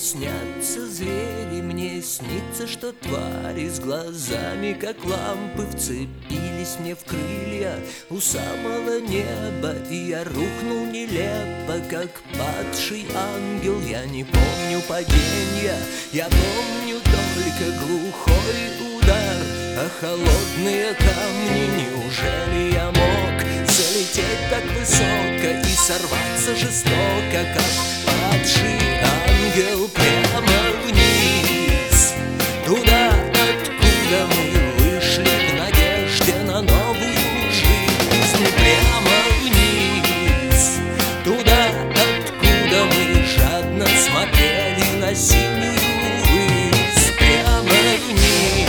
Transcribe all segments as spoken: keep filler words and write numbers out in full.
снятся звери, мне снится, что твари с глазами, как лампы, вцепились мне в крылья у самого неба. И я рухнул нелепо, как падший ангел. Я не помню падения, я помню только глухой удар а холодные камни. Неужели я мог залететь так высоко и сорваться жестоко, как падший ангел, прямо вниз, туда, откуда мы вышли в надежде на новую жизнь? Прямо вниз, туда, откуда мы жадно смотрели на синюю высь. Прямо вниз.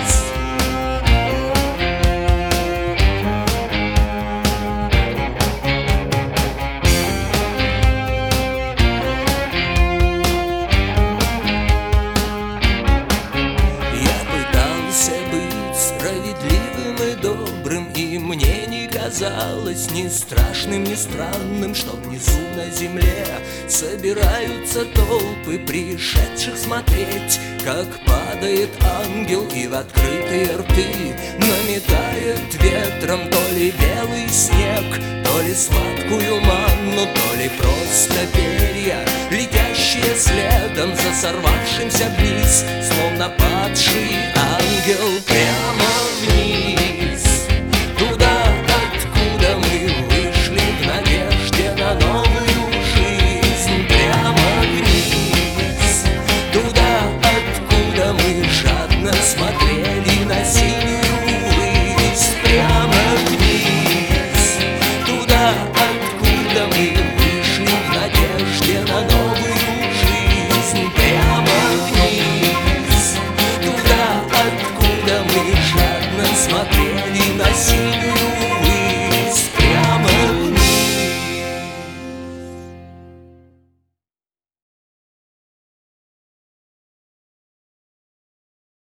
Справедливым и добрым, и мне не казалось ни страшным, ни странным, что внизу на земле собираются толпы пришедших смотреть, как падает ангел и в открытые рты наметает ветром то ли белый снег, то ли сладкую манну, то ли просто перья, летящие следом за сорвавшимся вниз, словно падший ангел. Прямо вниз, туда, откуда мы вышли в надежде на новую жизнь. Прямо вниз, туда, откуда мы жадно смотрели на синюю высь. Прямо вниз, туда, откуда мы вышли в надежде на новую жизнь. Прямо вниз, туда, откуда мы жадно смотрели на синюю